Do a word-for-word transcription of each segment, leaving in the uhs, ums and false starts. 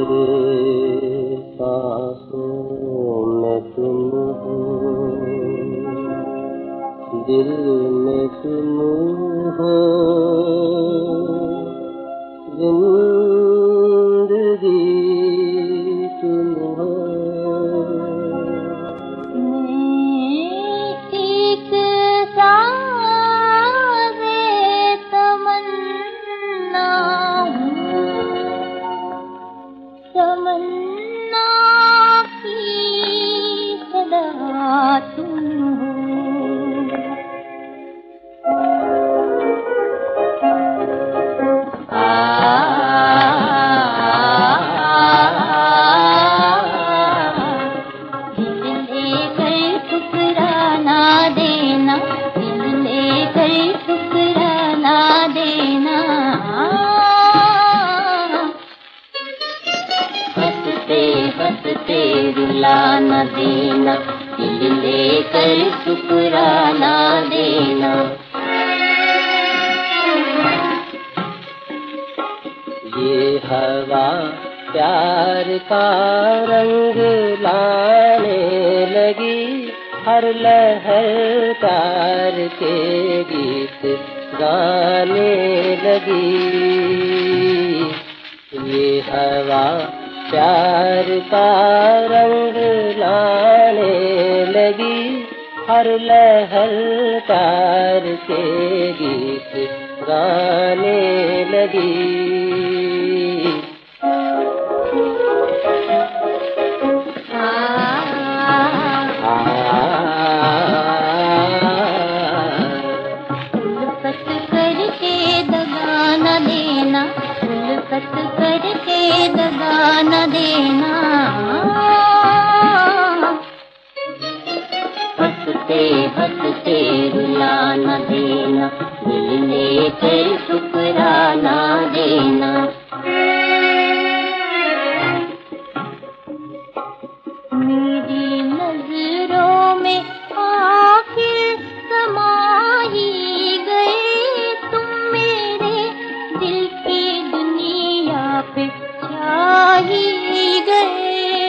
मेरे सांसों में तुम हो, दिल में तुम हो, जिंदगी तुम हो। मैं एक साज़े तमन्ना हूँ, तमन्ना की सदा तुम हो। हंसते रुला न देना, दिल लेकर ठुकराना देना। ये हवा प्यार का रंग लाने लगी, हर लहर प्यार के गीत गाने लगी। ये हवा प्यार का रंग लाने लगी, हर लहर प्यार के गीत गाने लगी। उल्फत करके दगा न देना, उल्फत करके दगा न देना। हंसते हंसते रुला न देना, दिल लेकर ठुकराना देना। मेरी नजरों में आखिर समाई गए तुम, मेरे दिल की दुनिया पे छाई गए।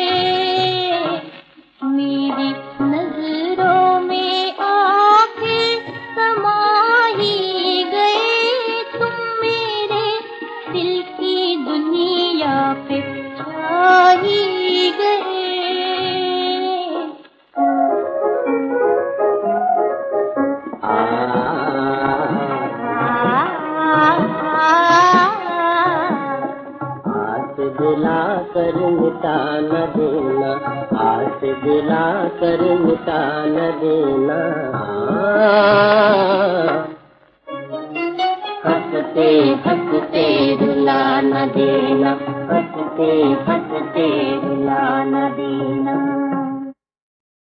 मेरी नजरों में आखिर समाई गए तुम, मेरे दिल की दुनिया पे छाई गए। आस दिला कर मिटा न देना, आस दिला कर मिटा न देना। हंसते हंसते रुला न देना, हंसते हंसते रुला न देना।